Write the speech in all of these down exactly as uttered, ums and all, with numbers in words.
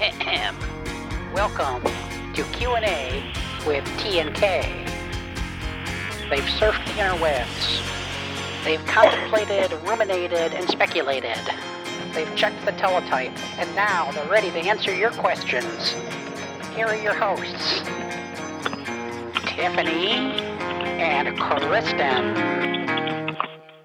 Welcome to Q and A with T and K. They've surfed the interwebs. They've contemplated, ruminated, and speculated. They've checked the teletype, and now they're ready to answer your questions. Here are your hosts, Tiffany and Kristen.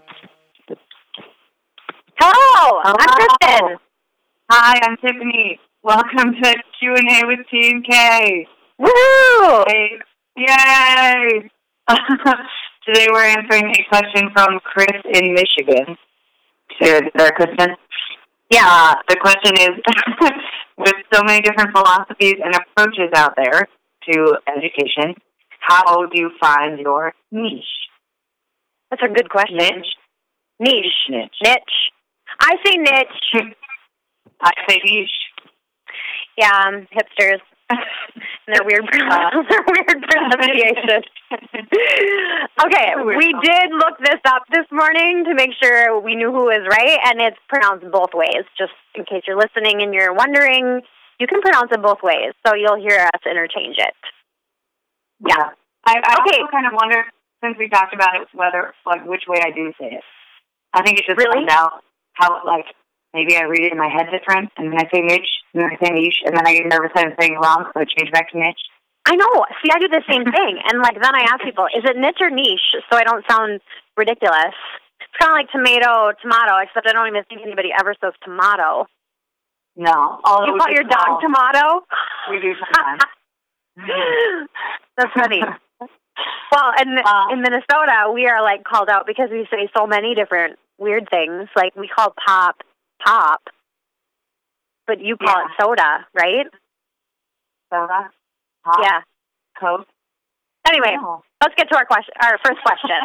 Hello, I'm Kristen. Hi, I'm Tiffany. Welcome to Q and A with T and K. Woohoo! Hey, yay! Today we're answering a question from Chris in Michigan. Is there, Kristen? Yeah. Uh, the question is, with so many different philosophies and approaches out there to education, how do you find your niche? That's a good question. Niche? Niche. Niche. Niche. I say niche. I say niche. Yeah, um, hipsters. And their weird, uh, their weird pronunciation. Okay, we did look this up this morning to make sure we knew who was right, and it's pronounced both ways. Just in case you're listening and you're wondering, you can pronounce it both ways, so you'll hear us interchange it. Yeah. I, I okay. also kind of wonder, since we talked about it, whether, like, which way I do say it. I think it just really? comes out how, like, maybe I read it in my head different, and then I say niche, and then I say niche, and then I get nervous that I'm saying it wrong, so I change back to niche. I know. See, I do the same thing. And, like, then I ask people, is it niche or niche, so I don't sound ridiculous? It's kind of like tomato, tomato, except I don't even think anybody ever says tomato. No. You call your dog call. tomato? We do sometimes. That's funny. Well, in, uh, in Minnesota, we are, like, called out because we say so many different weird things. Like, we call pop pop, but you call yeah. it soda, right? Soda? Pop? Yeah. Coke? Anyway, no. Let's get to our question. Our first question.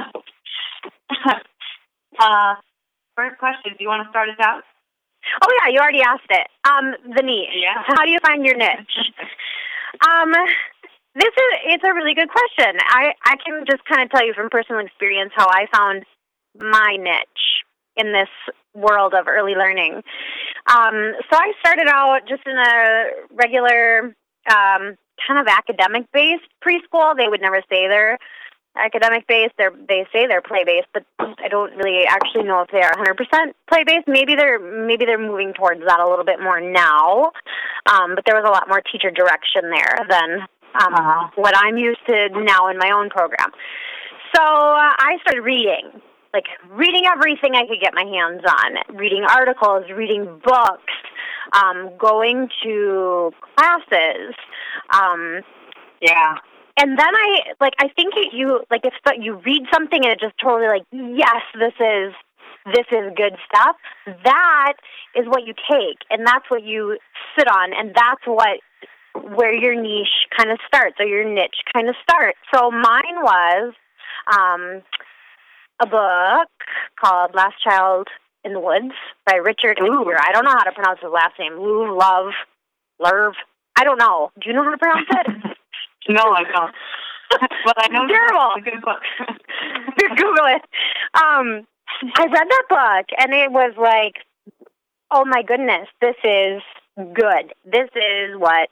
uh, first question. Do you want to start us out? Oh, yeah, you already asked it. Um, the niche. Yeah. How do you find your niche? um, this is, it's a really good question. I, I can just kind of tell you from personal experience how I found my niche in this world of early learning. Um, so I started out just in a regular um, kind of academic-based preschool. They would never say they're academic-based. They're, they say they're play-based, but I don't really actually know if they are one hundred percent play-based. Maybe they're maybe they're moving towards that a little bit more now, um, but there was a lot more teacher direction there than um, uh-huh. what I'm used to now in my own program. So uh, I started reading. Like, reading everything I could get my hands on, reading articles, reading books, um, going to classes. Um, yeah. And then I, like, I think it, you, like, if you read something and it just totally, like, yes, this is, this is good stuff, that is what you take, and that's what you sit on, and that's what, where your niche kind of starts, or your niche kind of starts. So mine was, um... a book called Last Child in the Woods by Richard Louv. I don't know how to pronounce his last name. Louv, Love, Lerv. I don't know. Do you know how to pronounce it? No, I don't. Well, I know terrible. It's a good book. Google it. Um, I read that book, and it was like, oh, my goodness, this is good. This is what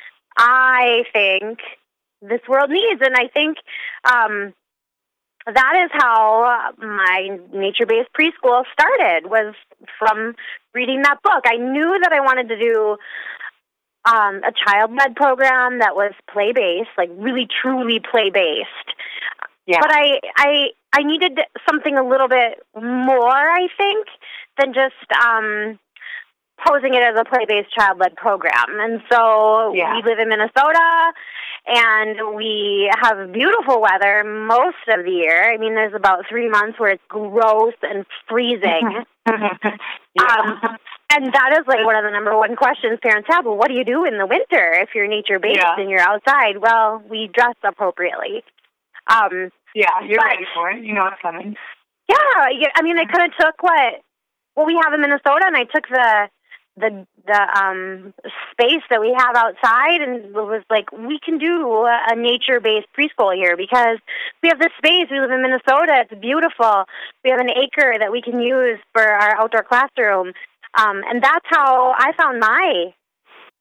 I think this world needs. And I think... Um, that is how my nature-based preschool started, was from reading that book. I knew that I wanted to do um, a child-led program that was play-based, like really, truly play-based. Yeah. But I, I, I needed something a little bit more, I think, than just um, posing it as a play-based child-led program. And so yeah. we live in Minnesota, and we have beautiful weather most of the year. I mean, there's about three months where it's gross and freezing. yeah. um, and that is like one of the number one questions parents have. Well, what do you do in the winter if you're nature-based yeah. and you're outside? Well, we dress appropriately. Um, yeah, you're but, ready for it. You know what's coming. Yeah, I mean, I could have took what, what we have in Minnesota, and I took the the the um space that we have outside, and it was like, we can do a, a nature-based preschool here because we have this space. We live in Minnesota. It's beautiful. We have an acre that we can use for our outdoor classroom. Um, and that's how I found my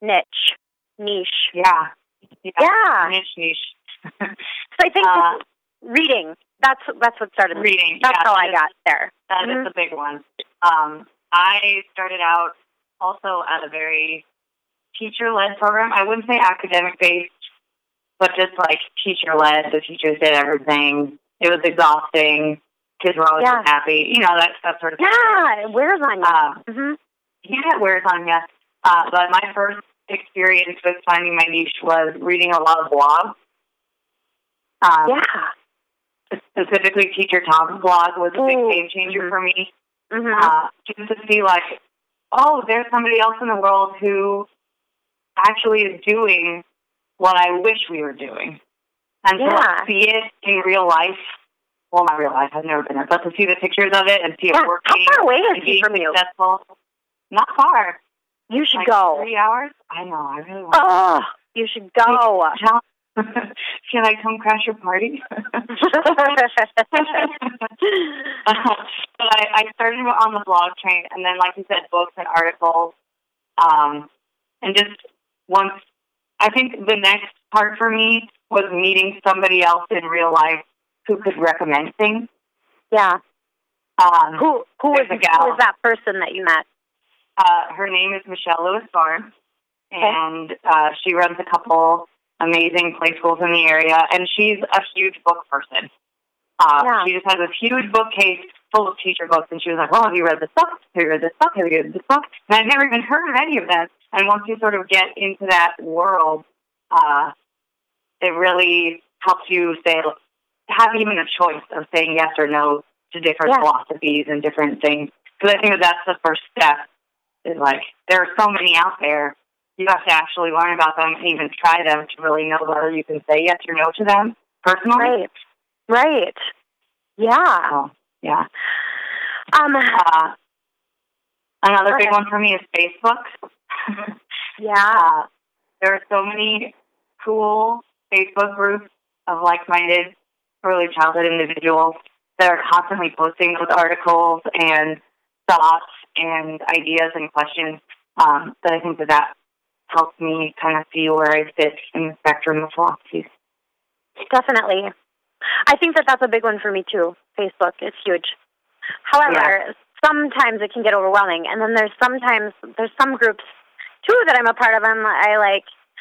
niche. Niche. Yeah. Yeah. Yeah. Niche, niche. So I think uh, reading, that's that's what started me. Reading. That's yeah, how that I is, got there. That mm-hmm. is a big one. Um, I started out also at a very teacher-led program. I wouldn't say academic-based, but just like teacher-led. The teachers did everything. It was exhausting. Kids were always yeah. happy. You know, that, that sort of thing. Yeah, it wears on you. Uh, mm-hmm. Yeah, it wears on you. Uh, but my first experience with finding my niche was reading a lot of blogs. Um, yeah. Specifically, Teacher Tom's blog was a big Ooh. game changer mm-hmm. for me. Mm-hmm. Uh, just to see, like, oh, there's somebody else in the world who actually is doing what I wish we were doing. And yeah. to see it in real life, well, not real life, I've never been there, but to see the pictures of it and see yeah. it working. How far away is and he from you? Successful. Not far. You should like go. Three hours? I know, I really want Oh, you should go. Can I come crash your party? But I, I started on the blog train, and then, like you said, books and articles. Um, and just once, I think the next part for me was meeting somebody else in real life who could recommend things. Yeah. Um, who who was, a gal. who was that person that you met? Uh, her name is Michelle Lewis Barnes, and uh, she runs a couple amazing play schools in the area, and she's a huge book person. Uh, yeah. She just has this huge bookcase full of teacher books, and she was like, well, have you read this book? Have you read this book? Have you read this book? And I'd never even heard of any of them. And once you sort of get into that world, uh, it really helps you say, have even a choice of saying yes or no to different yeah. philosophies and different things. Because I think that that's the first step, is like, there are so many out there. You have to actually learn about them and even try them to really know whether you can say yes or no to them personally. Right. Right. Yeah. Oh, yeah. Um. Uh, another big one for me is Facebook. yeah. Uh, there are so many cool Facebook groups of like-minded early childhood individuals that are constantly posting those articles and thoughts and ideas and questions. Um, that I think that that helps me kind of see where I fit in the spectrum of philosophies. Definitely. I think that that's a big one for me, too. Facebook is huge. However, yeah. sometimes it can get overwhelming. And then there's sometimes, there's some groups, too, that I'm a part of, and I like,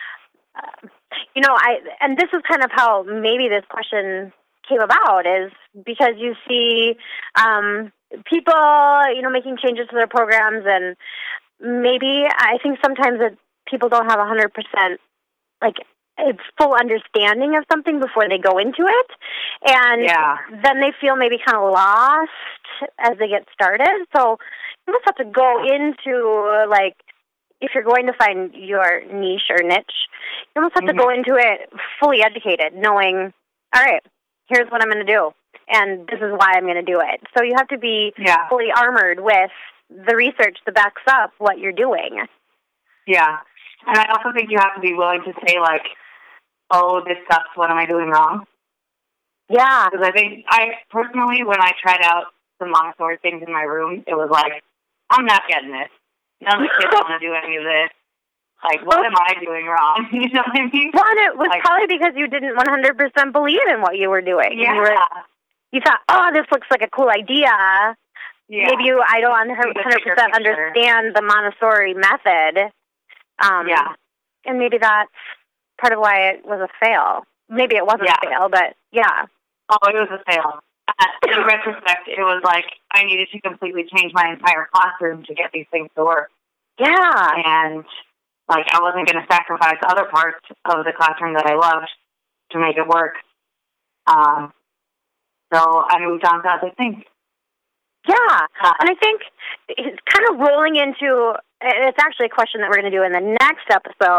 uh, you know, I, and this is kind of how maybe this question came about, is because you see um, people, you know, making changes to their programs, and maybe I think sometimes that people don't have one hundred percent, like, a full understanding of something before they go into it, and yeah. then they feel maybe kind of lost as they get started. So you almost have to go into, like, if you're going to find your niche or niche, you almost have mm-hmm. to go into it fully educated, knowing, all right, here's what I'm going to do, and this is why I'm going to do it. So you have to be yeah. fully armored with the research that backs up what you're doing. Yeah. And I also think you have to be willing to say, like, oh, this sucks, what am I doing wrong? Yeah. Because I think, I personally, when I tried out some Montessori things in my room, it was like, I'm not getting this. None of the kids want to do any of this. Like, what am I doing wrong? You know what I mean? Well, it was like, probably because you didn't one hundred percent believe in what you were doing. Yeah. You, were, you thought, oh, this looks like a cool idea. Yeah. Maybe you, I don't one hundred percent understand the Montessori method. Um, yeah. And maybe that's part of why it was a fail. Maybe it wasn't yeah. a fail, but yeah. Oh, it was a fail. Uh, in retrospect, it was like I needed to completely change my entire classroom to get these things to work. Yeah. And, like, I wasn't going to sacrifice other parts of the classroom that I loved to make it work. Um, so I moved on to other things. Yeah. Uh, and I think it's kind of rolling into, it's actually a question that we're going to do in the next episode.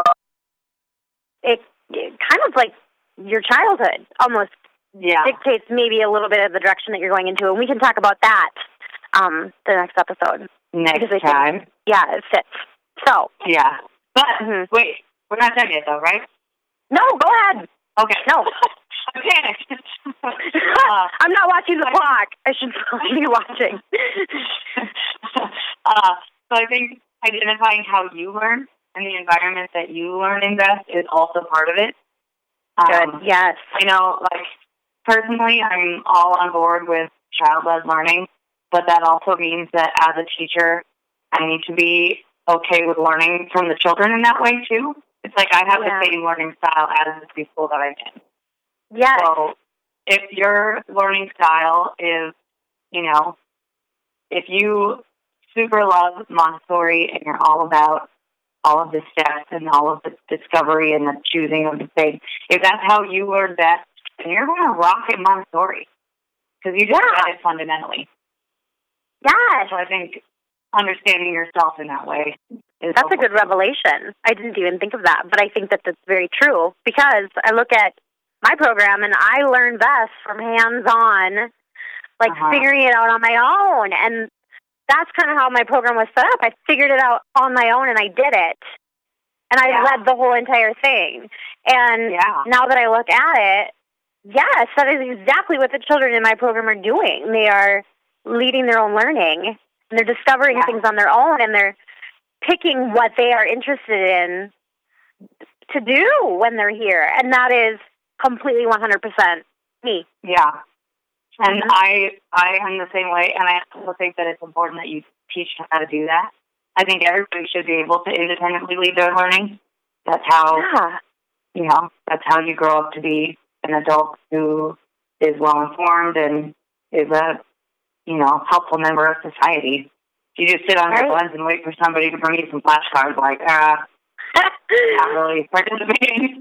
It, it kind of like your childhood almost yeah. dictates maybe a little bit of the direction that you're going into, and we can talk about that um, the next episode. Next time. Think, yeah, it fits. So. Yeah. But, mm-hmm. wait, we're not done yet, though, right? No, go ahead. Okay. No. I panicked. uh, I'm not watching the clock. I should probably be watching. uh, so I think identifying how you learn and the environment that you learn in best is also part of it. Good. Um, Yes. You know, like, personally, I'm all on board with child-led learning, but that also means that as a teacher, I need to be okay with learning from the children in that way, too. It's like I have Yeah. the same learning style as the preschool that I'm in. Yes. So if your learning style is, you know, if you super love Montessori and you're all about all of the steps and all of the discovery and the choosing of the thing, if that's how you learn best, then you're going to rock at Montessori because you just Yeah. get it fundamentally. Yes. So I think understanding yourself in that way is That's a good revelation. I didn't even think of that, but I think that that's very true because I look at my program and I learn best from hands-on, like Uh-huh. figuring it out on my own. And that's kind of how my program was set up. I figured it out on my own and I did it. And I Yeah. led the whole entire thing. And Yeah. now that I look at it, yes, that is exactly what the children in my program are doing. They are leading their own learning, and they're discovering Yeah. things on their own, and they're picking what they are interested in to do when they're here. And that is completely one hundred percent me. Yeah. And Mhm. I I am the same way, and I also think that it's important that you teach how to do that. I think everybody should be able to independently lead their learning. That's how, Yeah. you know, that's how you grow up to be an adult who is well-informed and is a, you know, helpful member of society. If you just sit on your Right. buns and wait for somebody to bring you some flashcards, like, ah, not really participating.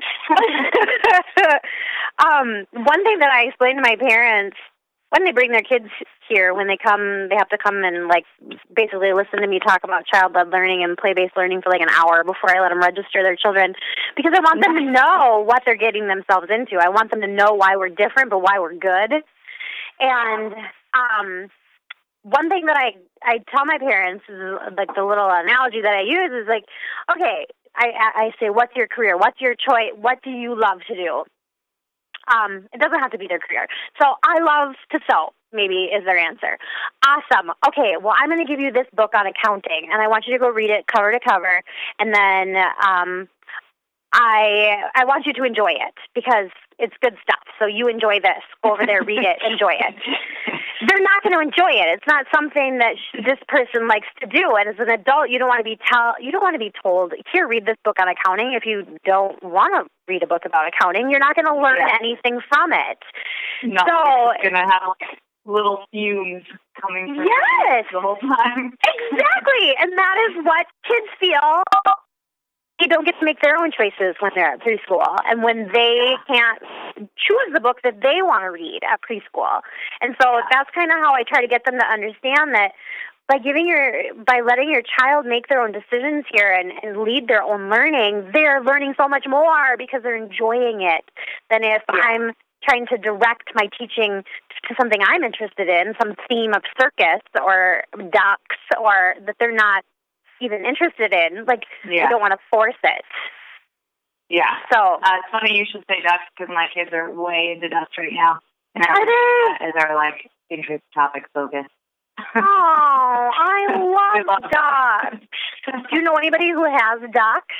um, one thing that I explain to my parents when they bring their kids here, when they come, they have to come and like basically listen to me talk about child-led learning and play-based learning for like an hour before I let them register their children, because I want them to know what they're getting themselves into. I want them to know why we're different, but why we're good. And um, one thing that I I tell my parents is like the little analogy that I use is like, okay, I I say, what's your career? What's your choice? What do you love to do? Um, it doesn't have to be their career. So I love to sew, maybe is their answer. Awesome. Okay, well, I'm going to give you this book on accounting, and I want you to go read it cover to cover, and then um, I I want you to enjoy it because it's good stuff. So you enjoy this. Go over there, read it, enjoy it. They're not going to enjoy it. It's not something that sh- this person likes to do. And as an adult, you don't want to be tell you don't want to be told, here, read this book on accounting. If you don't want to read a book about accounting, you're not going to learn Yeah. anything from it. No, So it's going to have like little fumes coming from yes, the whole time. exactly. And that is what kids feel. They don't get to make their own choices when they're at preschool and when they can't choose the book that they want to read at preschool. And so that's kind of how I try to get them to understand that by giving your, by letting your child make their own decisions here and, and lead their own learning, they're learning so much more because they're enjoying it than if Yeah. I'm trying to direct my teaching to something I'm interested in, some theme of circus or ducks, or that they're not even interested in. Like, Yeah. I don't want to force it. Yeah. So, Uh, it's funny you should say ducks because my kids are way into ducks right now. And are they? that is our, like, interest topic focus. Oh, I We love ducks. Do you know anybody who has ducks?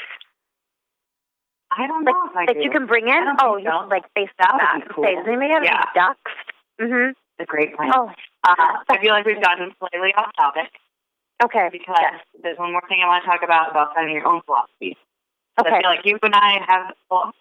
I don't Like, know if I that do. you can bring in? I don't Oh, think you so. can, like, face That that would back be and cool. say, does anybody have Yeah. any ducks? Mm-hmm. It's a great plan. Oh, Uh, I feel like we've gotten slightly off topic okay. because Yes. there's one more thing I want to talk about about finding your own philosophy. So Okay. I feel like you and I have philosophy.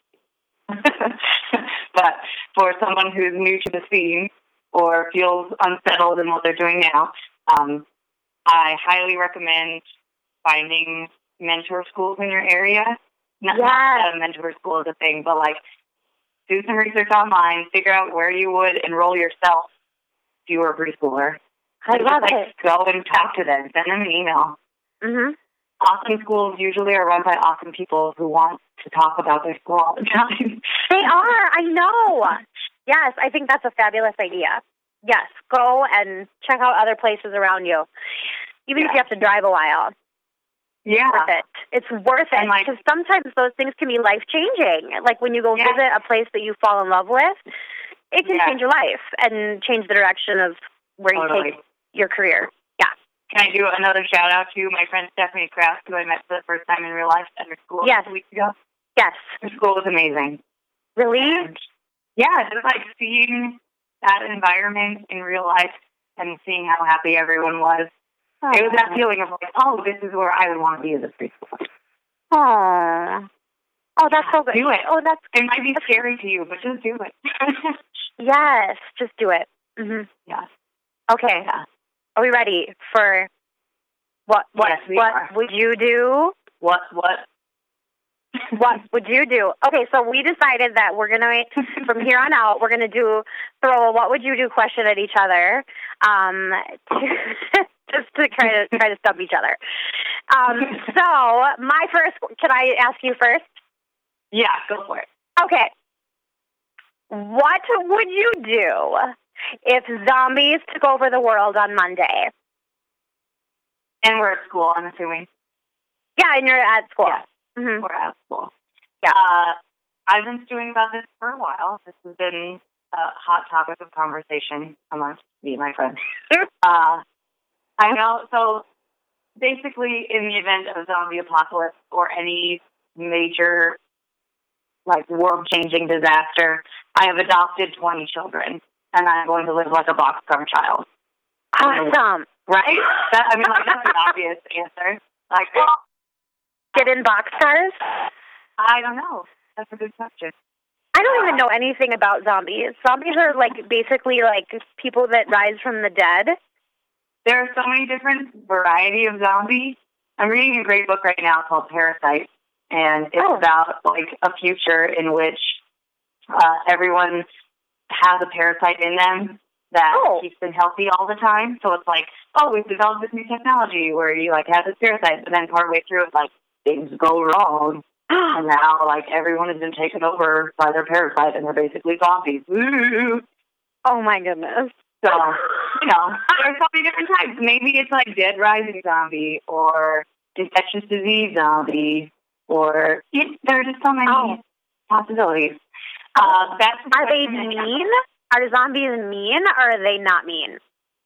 But for someone who's new to the scene or feels unsettled in what they're doing now, um, I highly recommend finding mentor schools in your area. Not, Yes. not that a mentor school is a thing, but like do some research online, figure out where you would enroll yourself if you were a preschooler. I And love just, like, it. Go and talk to them. Send them an email. Mm-hmm. Awesome schools usually are run by awesome people who want to talk about their school all the time. They are. I know. Yes, I think that's a fabulous idea. Yes, go and check out other places around you. Even if you have to drive a while. Yeah. Worth it. It's worth it And, like- because sometimes those things can be life-changing. Like when you go Yeah. visit a place that you fall in love with, it can Yeah. change your life and change the direction of where you Totally. take your career. Yeah. Can I do another shout out to my friend Stephanie Kraft, who I met for the first time in real life at her school Yes. a week ago. Yes. Her school was amazing. Really? And yeah, just like seeing that environment in real life and seeing how happy everyone was. Oh. It was that feeling of like, oh, this is where I would want to be as a preschool. Oh. Oh, that's so good. Do it. Oh, that's It might be scary to you, but just do it. yes. Just do it. Mm-hmm. Yeah. Okay. Yeah. Are we ready for what? What? Yes, we what are. would you do? What? What? What would you do? Okay, so we decided that we're gonna from here on out we're gonna do throw a what would you do question at each other, um, to, just to try to try to stump each other. Um, so my first, can I ask you first? Yeah, go for it. Okay. What would you do if zombies took over the world on Monday? And we're at school, I'm assuming. Yeah, and you're at school. Yeah. Mm-hmm. We're at school. Yeah. Uh, I've been stewing about this for a while. This has been a hot topic of conversation amongst me and my friends. uh, I know. So basically, in the event of a zombie apocalypse or any major, like, world-changing disaster, I have adopted twenty children, and I'm going to live like a boxcar child. Awesome. Right? That, I mean, like, that's an obvious answer. Like, well, Get in boxcars? I don't know. That's a good question. I don't even know anything about zombies. Zombies are like basically like people that rise from the dead. There are so many different variety of zombies. I'm reading a great book right now called Parasite, and it's Oh. about like a future in which uh, everyone has a parasite in them that Oh. keeps them healthy all the time. So it's like, oh, we've developed this new technology where you like have this parasite, but then partway through it's like things go wrong. And now, like, everyone has been taken over by their parasite, and they're basically zombies. Woo! Oh my goodness. So, you know, there's so many different types. Maybe it's like dead rising zombie, or infectious disease zombie, or it, there are just so many Oh. possibilities. Uh, that's Are they mean? Are zombies mean, or are they not mean?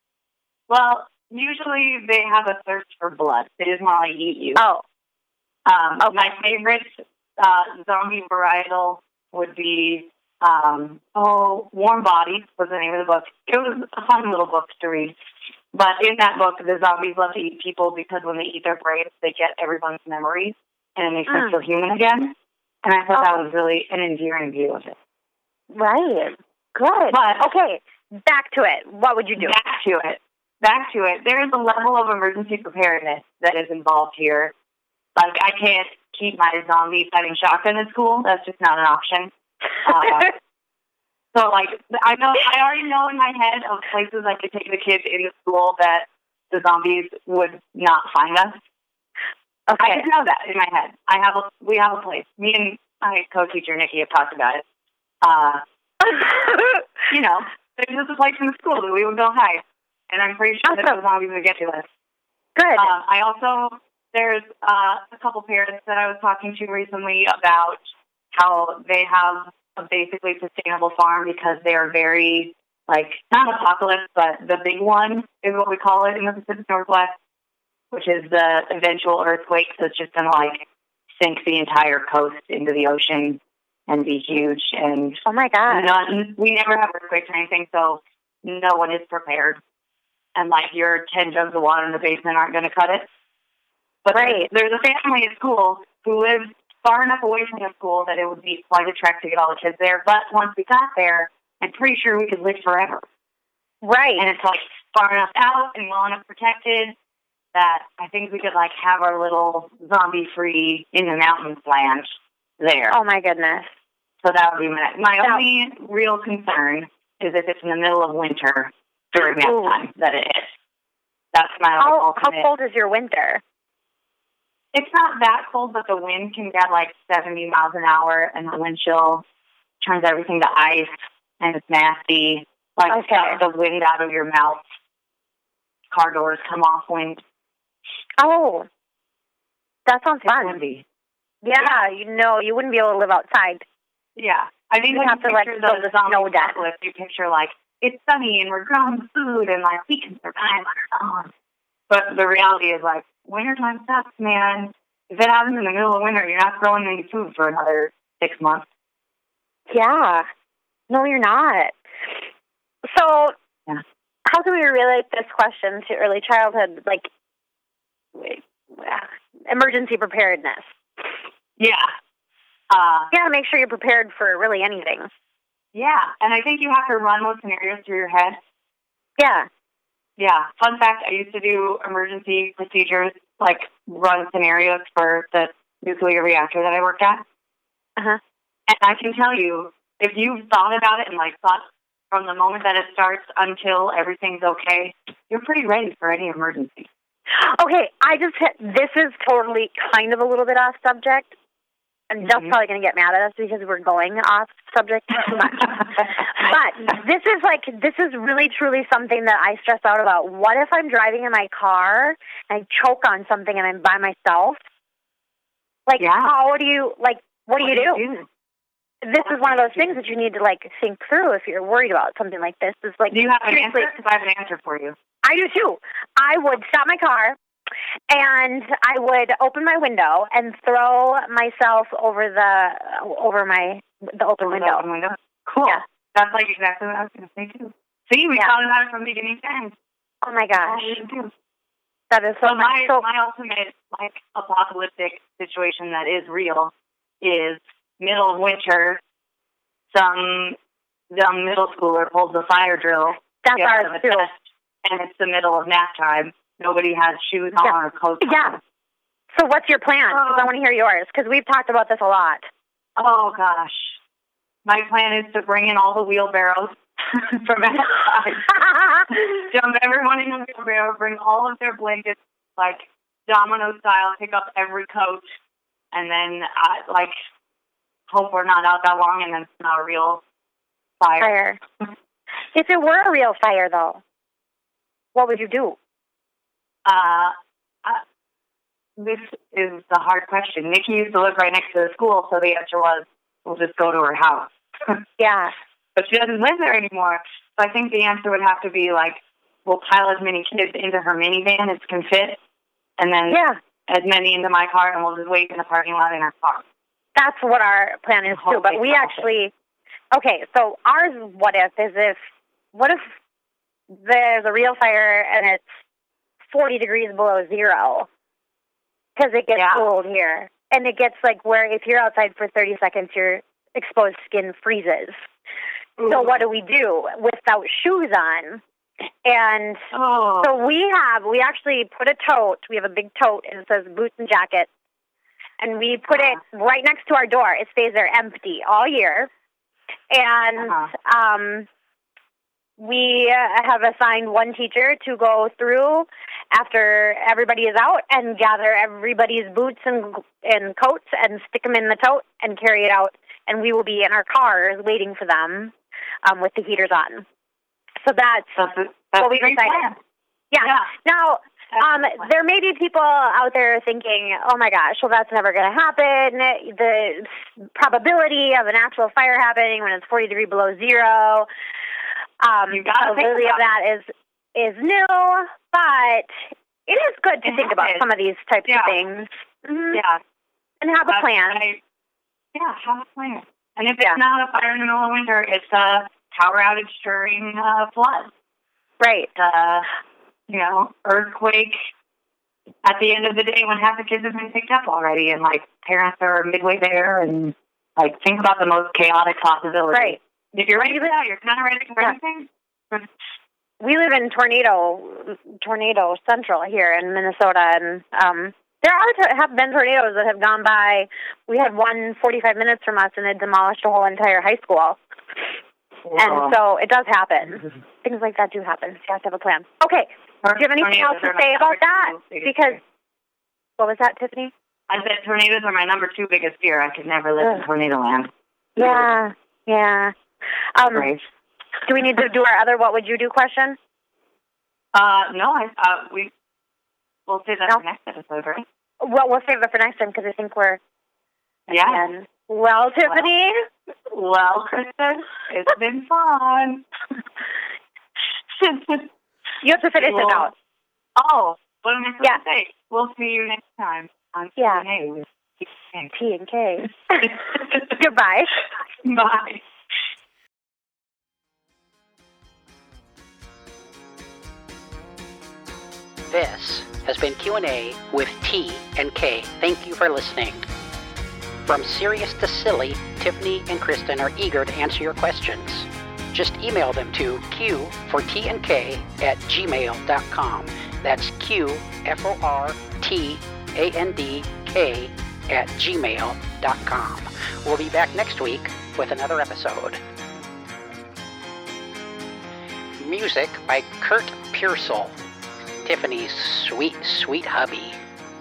Well, usually they have a thirst for blood. They just want to like, eat you. Oh. Um, Okay. My favorite uh, zombie varietal would be, um, oh, Warm Bodies was the name of the book. It was a fun little book to read. But in that book, the zombies love to eat people because when they eat their brains, they get everyone's memories, and it makes them Mm. feel human again. And I thought Oh. that was really an endearing view of it. Right. Good. But- okay, back to it. What would you do? Back to it. Back to it. There is a level of emergency preparedness that is involved here. Like, I can't keep my zombie fighting shotgun at school. That's just not an option. Uh, so, like, I know, I already know in my head of places I could take the kids into school that the zombies would not find us. Okay. I just know that in my head. I have a, we have a place. Me and my co-teacher, Nikki, have talked about it. Uh, you know, there's just a place in the school that we would go hide. And I'm pretty sure that Awesome. the zombies would get to us. Good. Um, I also, there's uh, a couple parents that I was talking to recently about how they have a basically sustainable farm because they are very, like, not apocalypse, but the big one is what we call it in the Pacific Northwest, which is the eventual earthquake that's just going to, like, sink the entire coast into the ocean and be huge. And oh my God. none, we never have earthquakes or anything, so no one is prepared. And, like, your ten jugs of water in the basement aren't going to cut it. But Right. there's, there's a family at school who lives far enough away from the school that it would be quite a trek to get all the kids there. But once we got there, I'm pretty sure we could live forever. Right. And it's, like, far enough out and well enough protected that I think we could, like, have our little zombie-free in the mountains land there. Oh my goodness. So that would be my, my Now- only real concern is if it's in the middle of winter during that Ooh. time that it is. That's my How how ultimate. cold is your winter? It's not that cold, but the wind can get like seventy miles an hour, and the wind chill turns everything to ice, and it's nasty. Like, Okay. suck the wind out of your mouth. Car doors come off wind. Oh, that sounds It's fun. windy. Yeah, you know, you wouldn't be able to live outside. Yeah. I think You when have you to, like, picture build the a zombie snow den. apocalypse, you picture, like, it's sunny and we're growing food and, like, we can survive on our own. But the reality is, like, wintertime sucks, man. If it happens in the middle of winter, you're not growing any food for another six months. Yeah. No, you're not. So, yeah. How can we relate this question to early childhood, like, emergency preparedness? Yeah. Uh, you gotta make sure you're prepared for really anything. Yeah, and I think you have to run those scenarios through your head. Yeah. Yeah. Fun fact, I used to do emergency procedures, like run scenarios for the nuclear reactor that I worked at. Uh-huh. And I can tell you, if you've thought about it and like thought from the moment that it starts until everything's okay, you're pretty ready for any emergency. Okay, I just hit, this is totally kind of a little bit off subject. And Jeff's mm-hmm. probably going to get mad at us because we're going off subject too much. But this is like, this is really truly something that I stress out about. What if I'm driving in my car and I choke on something and I'm by myself? Like, yeah. how do you, like, what do what you do? do? This what is one of those things that you need to, like, think through if you're worried about something like this. Is like, do you have an answer? Because I have an answer for you. I do too. I would stop my car. And I would open my window and throw myself over the over my the open window. The open window. Cool. Yeah. That's like exactly what I was going to say too. See, we yeah. thought about it from beginning to end. Oh my gosh, that is so. So my so, my ultimate like apocalyptic situation that is real is middle of winter. Some young middle schooler pulls a fire drill. That's ours too. Test, and it's the middle of nap time. Nobody has shoes on yeah. or coats on. Yeah. So what's your plan? Because uh, I want to hear yours, because we've talked about this a lot. Oh, gosh. My plan is to bring in all the wheelbarrows from outside. Dump everyone in a wheelbarrow, bring all of their blankets, like, domino style, pick up every coat, and then, uh, like, hope we're not out that long, and then it's not a real fire. Fire. If it were a real fire, though, what would you do? Uh, uh, this is the hard question. Nikki used to live right next to the school, so the answer was, we'll just go to her house. Yeah. But she doesn't live there anymore. So I think the answer would have to be, like, we'll pile as many kids into her minivan as can fit, and then yeah. as many into my car, and we'll just wait in the parking lot in our car. That's what our plan is, too. But we actually, okay, so ours what if is if, what if there's a real fire and it's forty degrees below zero, because it gets yeah. cold here. And it gets like where if you're outside for thirty seconds, your exposed skin freezes. Ooh. So what do we do without shoes on? And oh. so we have, we actually put a tote, we have a big tote, and it says boots and jackets. And we put uh-huh. it right next to our door. It stays there empty all year. And uh-huh. um, we have assigned one teacher to go through after everybody is out and gather everybody's boots and and coats and stick them in the tote and carry it out. And we will be in our cars waiting for them um, with the heaters on. So that's, that's, a, that's what we decided. Yeah. yeah. Now, um, there may be people out there thinking, oh my gosh, well, that's never going to happen. The probability of an actual fire happening when it's forty degrees below zero, um, you gotta probability of that is is nil, but it is good to it think about some of these types yeah. of things. Mm-hmm. Yeah. And have uh, a plan. I, yeah, have a plan. And if yeah. it's not a fire in the middle of winter, it's a power outage during uh, flood. Right. Uh, you know, earthquake at the end of the day when half the kids have been picked up already and, like, parents are midway there and, like, think about the most chaotic possibilities. Right. If you're ready for that, you're kind of ready for yeah. everything. We live in tornado, tornado central here in Minnesota, and um, there are have been tornadoes that have gone by. We had one forty-five minutes from us, and it demolished a whole entire high school. Wow. And so it does happen. Things like that do happen. So you have to have a plan. Okay. Do you have anything else to say about that? Because, what was that, Tiffany? I said tornadoes are my number two biggest fear. I could never live Ugh. in tornado land. Yeah, yeah. Um, Great. Do we need to do our other what would you do question? Uh, no, I, uh, we, we'll save that no. for next episode, right? Well, we'll save that for next time because I think we're... Yeah. Well, Tiffany? Well, well, Kristen, it's been fun. You have to finish well, it out. Oh, What am I supposed Yeah. to say? We'll see you next time on Yeah. Q and A with T and K. Goodbye. Bye. This has been Q and A with T and K. Thank you for listening. From serious to silly, Tiffany and Kristen are eager to answer your questions. Just email them to Q for T and K at gmail dot com. That's Q, F O R T A N D K at gmail dot com. We'll be back next week with another episode. Music by Kurt Pearsall, Tiffany's sweet, sweet hubby.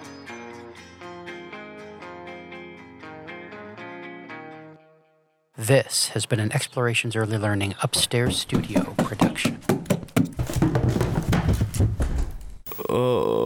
This has been an Explorations Early Learning Upstairs Studio production. Oh.